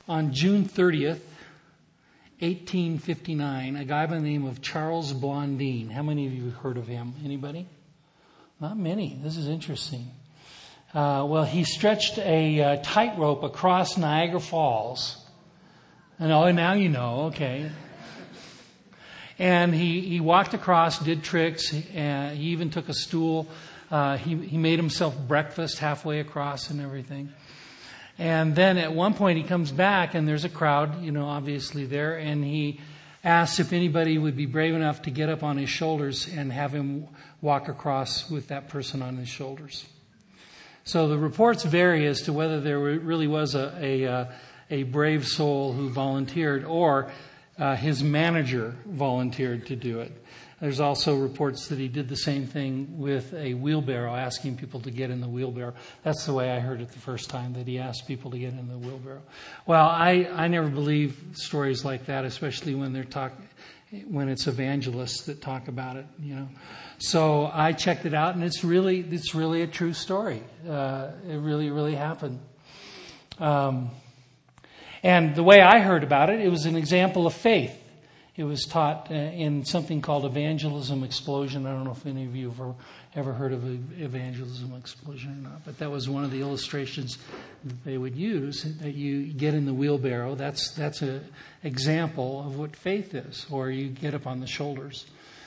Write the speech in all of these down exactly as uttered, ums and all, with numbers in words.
on June thirtieth, eighteen fifty-nine, a guy by the name of Charles Blondin. How many of you have heard of him? Anybody? Not many. This is interesting. Uh, well, he stretched a uh, tightrope across Niagara Falls. And oh, now you know, okay. And he, he walked across, did tricks. Uh, he even took a stool. Uh, he, he made himself breakfast halfway across and everything. And then at one point he comes back and there's a crowd, you know, obviously there. And he asks if anybody would be brave enough to get up on his shoulders and have him walk across with that person on his shoulders. So the reports vary as to whether there really was a, a, uh, a brave soul who volunteered or uh, his manager volunteered to do it. There's also reports that he did the same thing with a wheelbarrow, asking people to get in the wheelbarrow. That's the way I heard it the first time, that he asked people to get in the wheelbarrow. Well, I, I never believe stories like that, especially when they're talk, when it's evangelists that talk about it, you know. So I checked it out, and it's really it's really a true story. Uh, it really, really happened. Um, and the way I heard about it, it was an example of faith. It was taught uh, in something called Evangelism Explosion. I don't know if any of you have ever, ever heard of Evangelism Explosion or not, but that was one of the illustrations that they would use, that you get in the wheelbarrow. That's that's an example of what faith is, or you get up on the shoulders.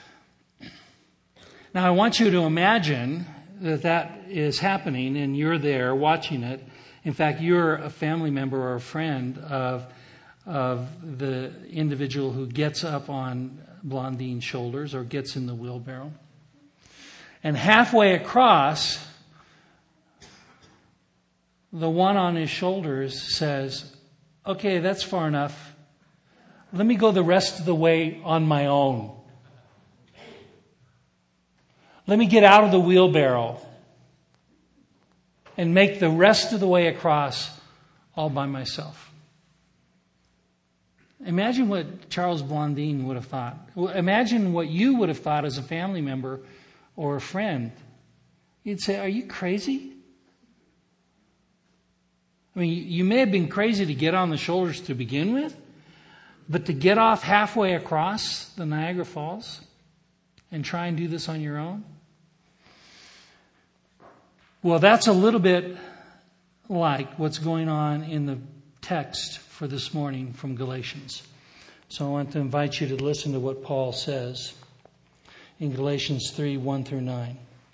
Now, I want you to imagine that that is happening and you're there watching it. In fact, you're a family member or a friend of of the individual who gets up on Blondin's shoulders or gets in the wheelbarrow. And halfway across, the one on his shoulders says, okay, that's far enough. Let me go the rest of the way on my own. Let me get out of the wheelbarrow and make the rest of the way across all by myself. Imagine what Charles Blondin would have thought. Imagine what you would have thought as a family member or a friend. You'd say, are you crazy? I mean, you may have been crazy to get on the shoulders to begin with, but to get off halfway across the Niagara Falls and try and do this on your own? Well, that's a little bit like what's going on in the text for this morning from Galatians. So I want to invite you to listen to what Paul says in Galatians three, one through nine.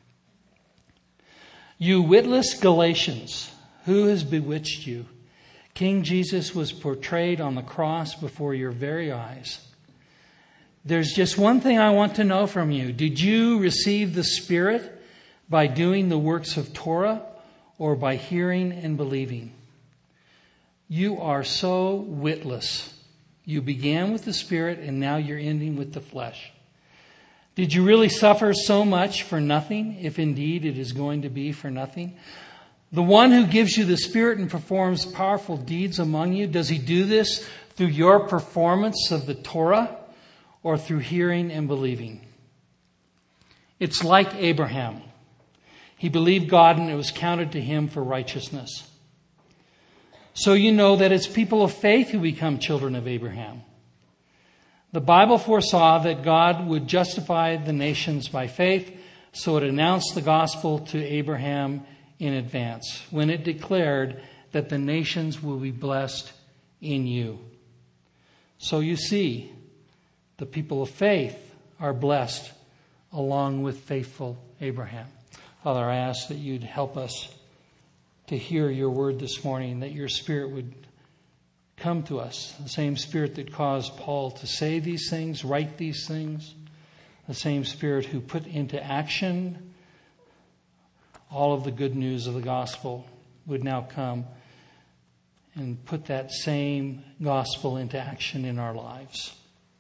You witless Galatians, who has bewitched you? King Jesus was portrayed on the cross before your very eyes. There's just one thing I want to know from you. Did you receive the Spirit by doing the works of Torah or by hearing and believing? You are so witless. You began with the Spirit and now you're ending with the flesh. Did you really suffer so much for nothing, if indeed it is going to be for nothing? The one who gives you the Spirit and performs powerful deeds among you, does he do this through your performance of the Torah or through hearing and believing? It's like Abraham. He believed God and it was counted to him for righteousness. So you know that it's people of faith who become children of Abraham. The Bible foresaw that God would justify the nations by faith, so it announced the gospel to Abraham in advance when it declared that the nations will be blessed in you. So you see, the people of faith are blessed along with faithful Abraham. Father, I ask that you'd help us to hear your word this morning, that your Spirit would come to us, the same Spirit that caused Paul to say these things, write these things, the same Spirit who put into action all of the good news of the gospel would now come and put that same gospel into action in our lives.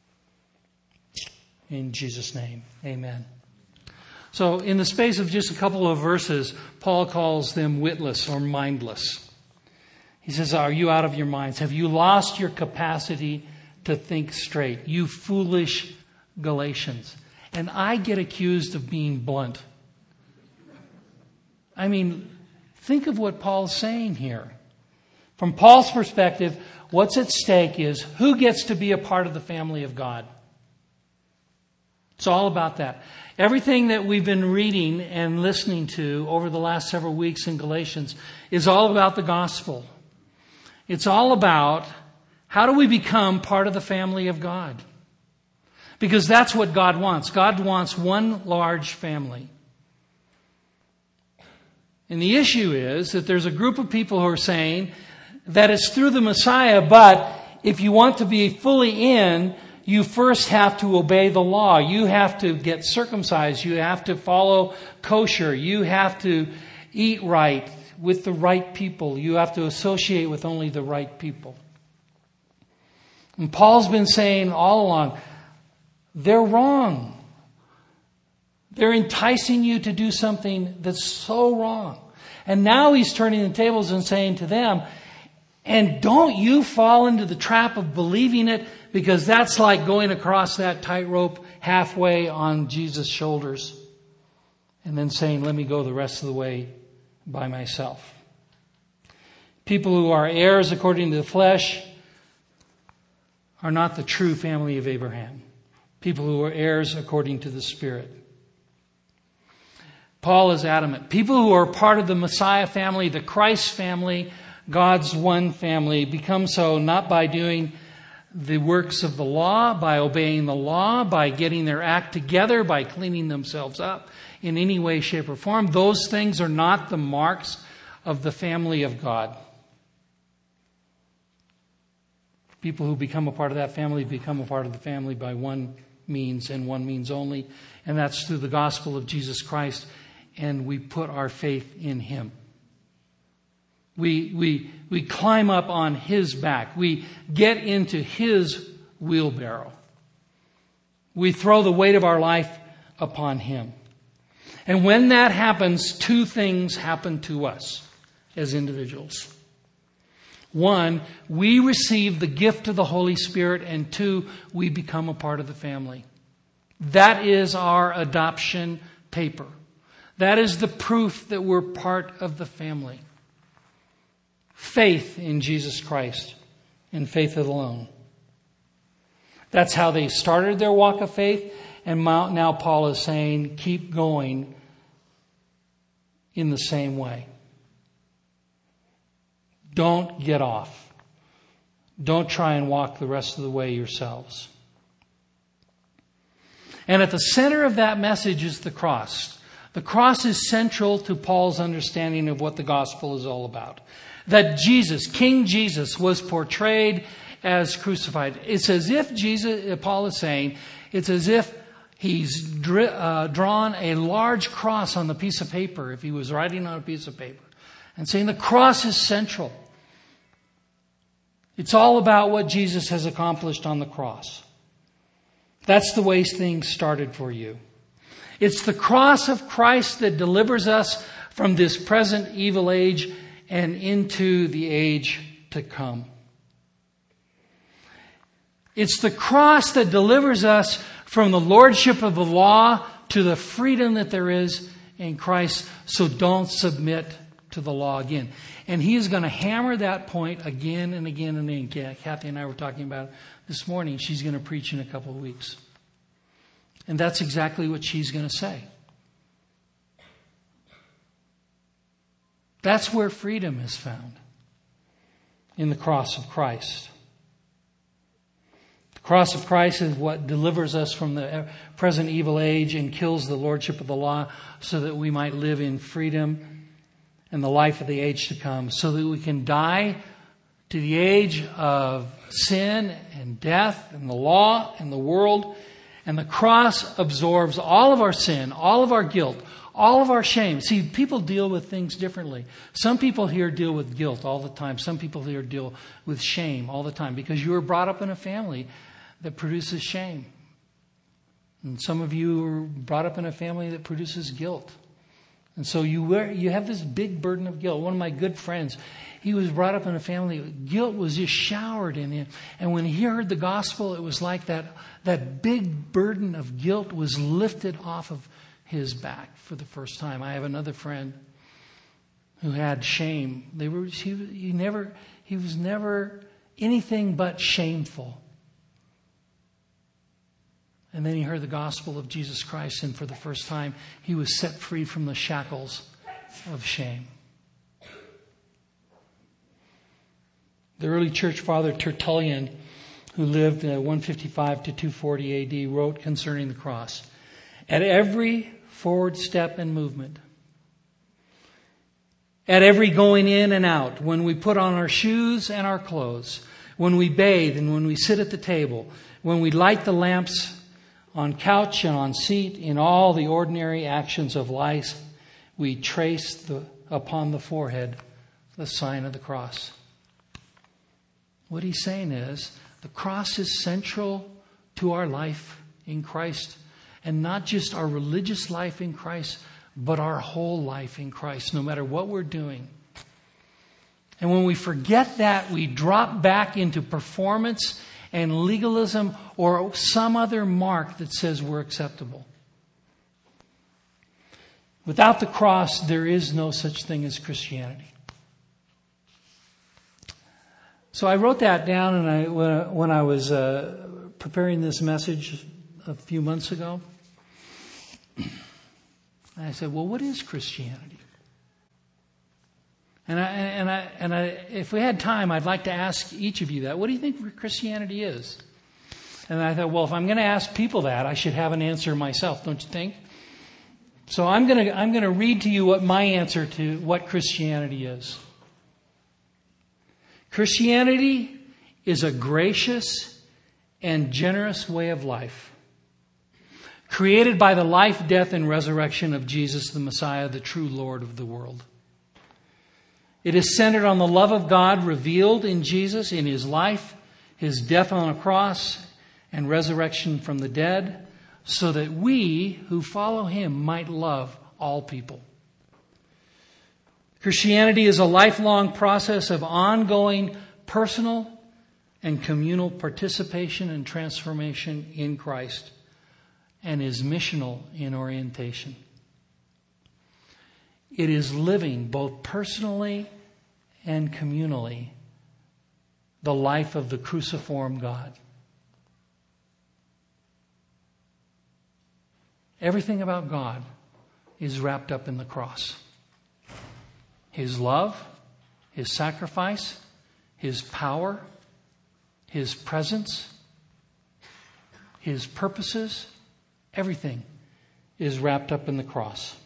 In Jesus' name, amen. So in the space of just a couple of verses, Paul calls them witless or mindless. He says, are you out of your minds? Have you lost your capacity to think straight? You foolish Galatians. And I get accused of being blunt. I mean, think of what Paul's saying here. From Paul's perspective, what's at stake is who gets to be a part of the family of God. It's all about that. Everything that we've been reading and listening to over the last several weeks in Galatians is all about the gospel. It's all about how do we become part of the family of God? Because that's what God wants. God wants one large family. And the issue is that there's a group of people who are saying that it's through the Messiah, but if you want to be fully in, you first have to obey the law. You have to get circumcised. You have to follow kosher. You have to eat right with the right people. You have to associate with only the right people. And Paul's been saying all along, they're wrong. They're enticing you to do something that's so wrong. And now he's turning the tables and saying to them, and don't you fall into the trap of believing it, because that's like going across that tightrope halfway on Jesus' shoulders and then saying, let me go the rest of the way by myself. People who are heirs according to the flesh are not the true family of Abraham. People who are heirs according to the Spirit. Paul is adamant. People who are part of the Messiah family, the Christ family, God's one family, become so not by doing the works of the law, by obeying the law, by getting their act together, by cleaning themselves up in any way, shape, or form. Those things are not the marks of the family of God. People who become a part of that family become a part of the family by one means and one means only, and that's through the gospel of Jesus Christ, and we put our faith in Him. We, we, we climb up on His back. We get into His wheelbarrow. We throw the weight of our life upon Him. And when that happens, two things happen to us as individuals. One, we receive the gift of the Holy Spirit, and two, we become a part of the family. That is our adoption paper. That is the proof that we're part of the family. Faith in Jesus Christ and faith alone. That's how they started their walk of faith. And now Paul is saying, keep going in the same way. Don't get off. Don't try and walk the rest of the way yourselves. And at the center of that message is the cross. The cross is central to Paul's understanding of what the gospel is all about. That Jesus, King Jesus, was portrayed as crucified. It's as if Jesus, Paul is saying, it's as if he's dri- uh, drawn a large cross on the piece of paper, if he was writing on a piece of paper, and saying the cross is central. It's all about what Jesus has accomplished on the cross. That's the way things started for you. It's the cross of Christ that delivers us from this present evil age and into the age to come. It's the cross that delivers us from the lordship of the law to the freedom that there is in Christ. So don't submit to the law again. And he is going to hammer that point again and again and again. Kathy and I were talking about it this morning. She's going to preach in a couple of weeks. And that's exactly what she's going to say. That's where freedom is found. In the cross of Christ. The cross of Christ is what delivers us from the present evil age and kills the lordship of the law so that we might live in freedom and the life of the age to come. So that we can die to the age of sin and death and the law and the world. And the cross absorbs all of our sin, all of our guilt, all of our shame. See, people deal with things differently. Some people here deal with guilt all the time. Some people here deal with shame all the time because you were brought up in a family that produces shame. And some of you were brought up in a family that produces guilt. And so you wear, you have this big burden of guilt. One of my good friends, he was brought up in a family, guilt was just showered in him. And when he heard the gospel, it was like that, that big burden of guilt was lifted off of his back for the first time. I have another friend who had shame. They were he, he never he was never anything but shameful. And then he heard the gospel of Jesus Christ, and for the first time, he was set free from the shackles of shame. The early church father Tertullian, who lived uh, one fifty-five to two forty A D, wrote concerning the cross, "At every forward step and movement, at every going in and out, when we put on our shoes and our clothes, when we bathe and when we sit at the table, when we light the lamps on couch and on seat, in all the ordinary actions of life, we trace the, upon the forehead the sign of the cross." What he's saying is, the cross is central to our life in Christ, and not just our religious life in Christ, but our whole life in Christ, no matter what we're doing. And when we forget that, we drop back into performance and legalism or some other mark that says we're acceptable. Without the cross, there is no such thing as Christianity. So I wrote that down, and I, when, I, when I was uh, preparing this message a few months ago, I said, well, what is Christianity? And I, and I, and I, if we had time, I'd like to ask each of you that. What do you think Christianity is? And I thought, well, if I'm going to ask people that, I should have an answer myself, don't you think? So I'm going to, I'm going to read to you what my answer to what Christianity is. Christianity is a gracious and generous way of life, created by the life, death, and resurrection of Jesus, the Messiah, the true Lord of the world. It is centered on the love of God revealed in Jesus, in His life, His death on a cross, and resurrection from the dead, so that we who follow Him might love all people. Christianity is a lifelong process of ongoing personal and communal participation and transformation in Christ, and is missional in orientation. It is living both personally and communally the life of the cruciform God. Everything about God is wrapped up in the cross. His love, His sacrifice, His power, His presence, His purposes, everything is wrapped up in the cross.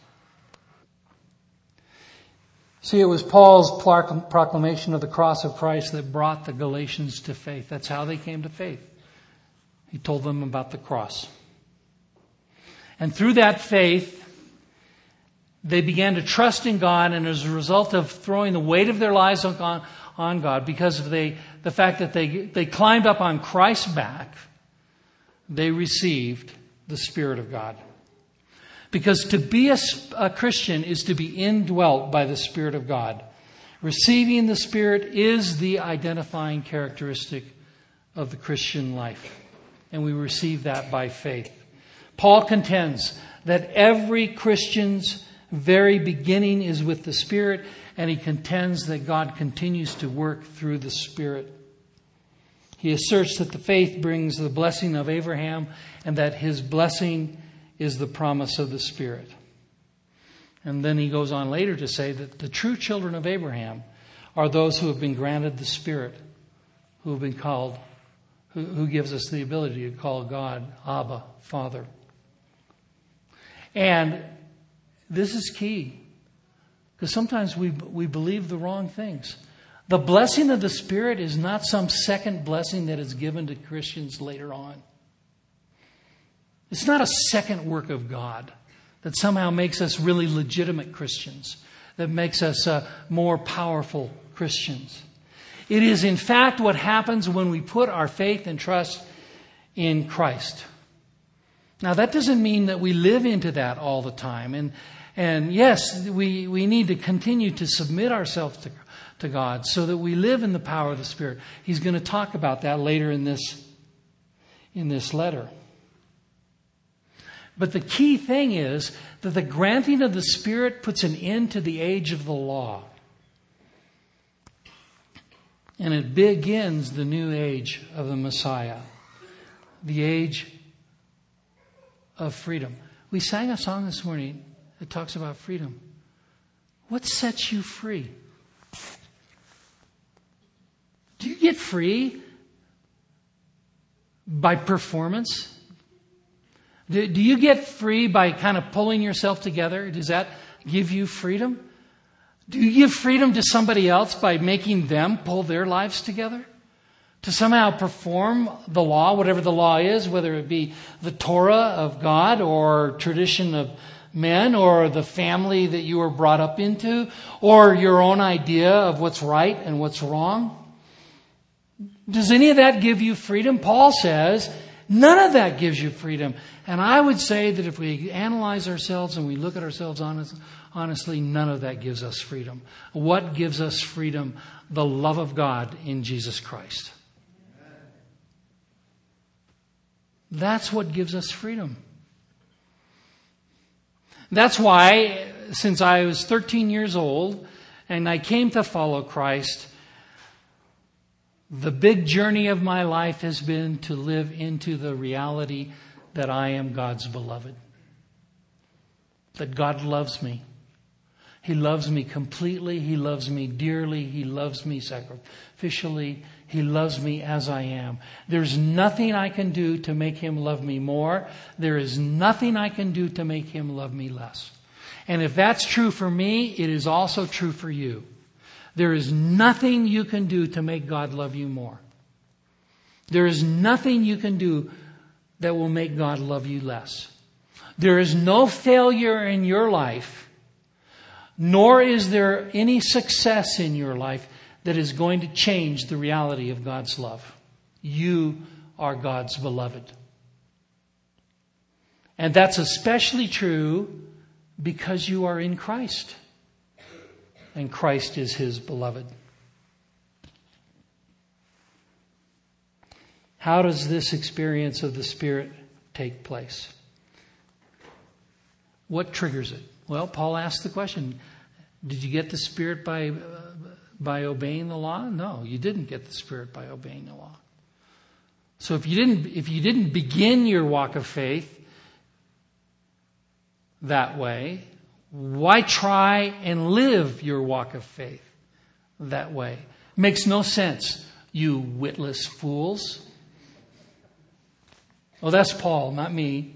See, it was Paul's proclamation of the cross of Christ that brought the Galatians to faith. That's how they came to faith. He told them about the cross. And through that faith, they began to trust in God, and as a result of throwing the weight of their lives on, on God, because of they, the fact that they, they climbed up on Christ's back, they received the Spirit of God. Because to be a, a Christian is to be indwelt by the Spirit of God. Receiving the Spirit is the identifying characteristic of the Christian life. And we receive that by faith. Paul contends that every Christian's very beginning is with the Spirit, and he contends that God continues to work through the Spirit. He asserts that the faith brings the blessing of Abraham, and that his blessing is the promise of the Spirit. And then he goes on later to say that the true children of Abraham are those who have been granted the Spirit, who have been called, who, who gives us the ability to call God Abba, Father. And this is key, because sometimes we we believe the wrong things. The blessing of the Spirit is not some second blessing that is given to Christians later on. It's not a second work of God that somehow makes us really legitimate Christians, that makes us uh, more powerful Christians. It is, in fact, what happens when we put our faith and trust in Christ. Now, that doesn't mean that we live into that all the time. And and yes, we, we need to continue to submit ourselves to, to God so that we live in the power of the Spirit. He's going to talk about that later in this, in this letter. But the key thing is that the granting of the Spirit puts an end to the age of the law. And it begins the new age of the Messiah. The age of freedom. We sang a song this morning that talks about freedom. What sets you free? Do you get free by performance? Do, do you get free by kind of pulling yourself together? Does that give you freedom? Do you give freedom to somebody else by making them pull their lives together? To somehow perform the law, whatever the law is, whether it be the Torah of God or tradition of men or the family that you were brought up into or your own idea of what's right and what's wrong? Does any of that give you freedom? Paul says none of that gives you freedom. And I would say that if we analyze ourselves and we look at ourselves honest, honestly, none of that gives us freedom. What gives us freedom? The love of God in Jesus Christ. That's what gives us freedom. That's why, since I was thirteen years old and I came to follow Christ, the big journey of my life has been to live into the reality that I am God's beloved. That God loves me. He loves me completely. He loves me dearly. He loves me sacrificially. He loves me as I am. There's nothing I can do to make Him love me more. There is nothing I can do to make Him love me less. And if that's true for me, it is also true for you. There is nothing you can do to make God love you more. There is nothing you can do that will make God love you less. There is no failure in your life, nor is there any success in your life that is going to change the reality of God's love. You are God's beloved. And that's especially true because you are in Christ. And Christ is His beloved. How does this experience of the Spirit take place? What triggers it? Well, Paul asked the question, did you get the Spirit by, uh, by obeying the law? No, you didn't get the Spirit by obeying the law. So if you didn't, if you didn't begin your walk of faith that way, why try and live your walk of faith that way? Makes no sense, you witless fools. Oh, that's Paul, not me.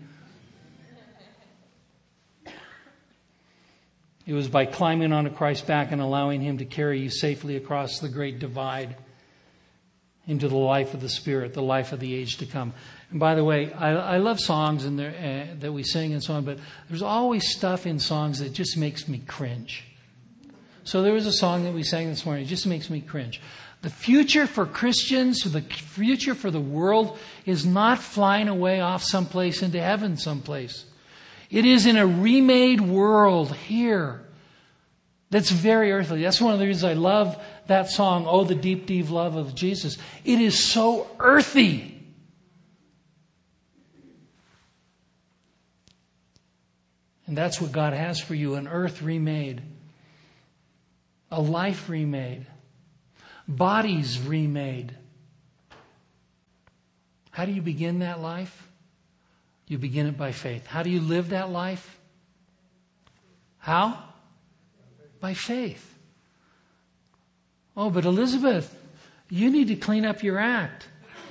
It was by climbing onto Christ's back and allowing Him to carry you safely across the great divide into the life of the Spirit, the life of the age to come. And by the way, I, I love songs and uh, that we sing and so on, but there's always stuff in songs that just makes me cringe. So there was a song that we sang this morning. It just makes me cringe. The future for Christians, the future for the world is not flying away off someplace into heaven someplace. It is in a remade world here that's very earthly. That's one of the reasons I love that song, Oh, the Deep, Deep Love of Jesus. It is so earthy. And that's what God has for you, an earth remade, a life remade, bodies remade. How do you begin that life? You begin it by faith. How do you live that life? How? By faith. Oh, but Elizabeth, you need to clean up your act.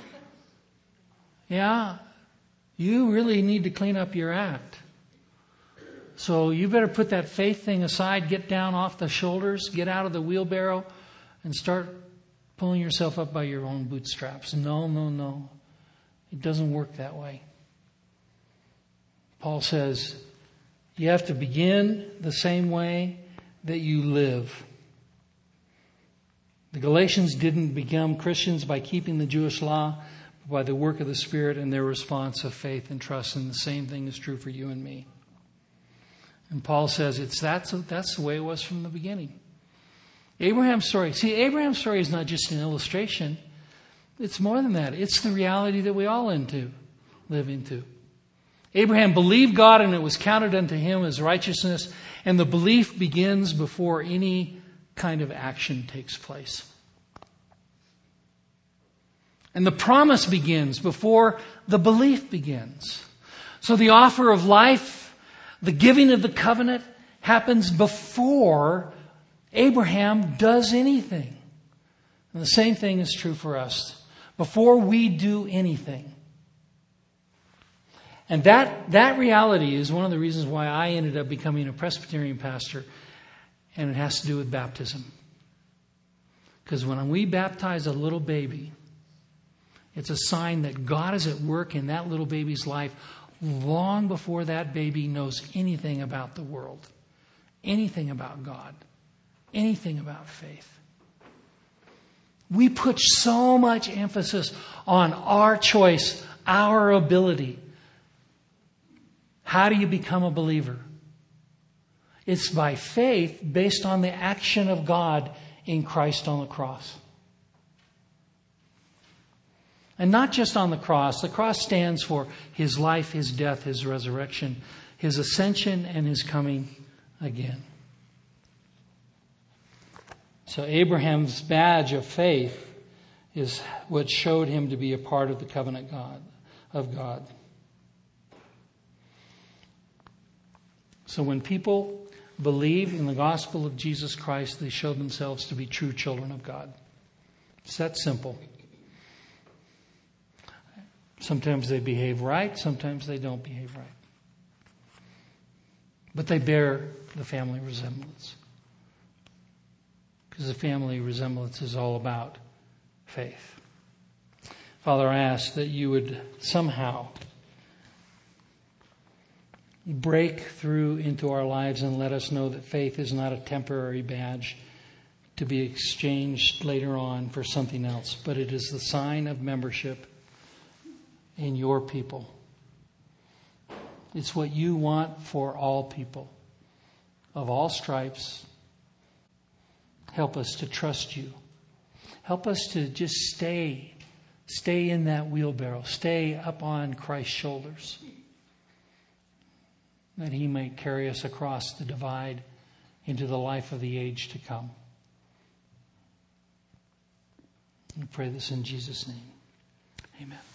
Yeah, you really need to clean up your act. So you better put that faith thing aside, get down off the shoulders, get out of the wheelbarrow, and start pulling yourself up by your own bootstraps. No, no, no. It doesn't work that way. Paul says, you have to begin the same way that you live. The Galatians didn't become Christians by keeping the Jewish law, but by the work of the Spirit and their response of faith and trust. And the same thing is true for you and me. And Paul says it's that's, that's the way it was from the beginning. Abraham's story. See, Abraham's story is not just an illustration. It's more than that. It's the reality that we all into, live into. Abraham believed God and it was counted unto him as righteousness. And the belief begins before any kind of action takes place. And the promise begins before the belief begins. So the offer of life, the giving of the covenant, happens before Abraham does anything. And the same thing is true for us. Before we do anything. And that, that reality is one of the reasons why I ended up becoming a Presbyterian pastor. And it has to do with baptism. Because when we baptize a little baby, it's a sign that God is at work in that little baby's life long before that baby knows anything about the world, anything about God, anything about faith. We put so much emphasis on our choice, our ability. How do you become a believer? It's by faith based on the action of God in Christ on the cross. And not just on the cross. The cross stands for His life, His death, His resurrection, His ascension, and His coming again. So Abraham's badge of faith is what showed him to be a part of the covenant God of God. So when people believe in the gospel of Jesus Christ, they show themselves to be true children of God. It's that simple. Sometimes they behave right, sometimes they don't behave right. But they bear the family resemblance. Because the family resemblance is all about faith. Father, I ask that you would somehow break through into our lives and let us know that faith is not a temporary badge to be exchanged later on for something else, but it is the sign of membership in your people. It's what you want for all people of all stripes. Help us to trust you. Help us to just stay, stay in that wheelbarrow, stay up on Christ's shoulders, that He may carry us across the divide into the life of the age to come. I pray this in Jesus' name. Amen.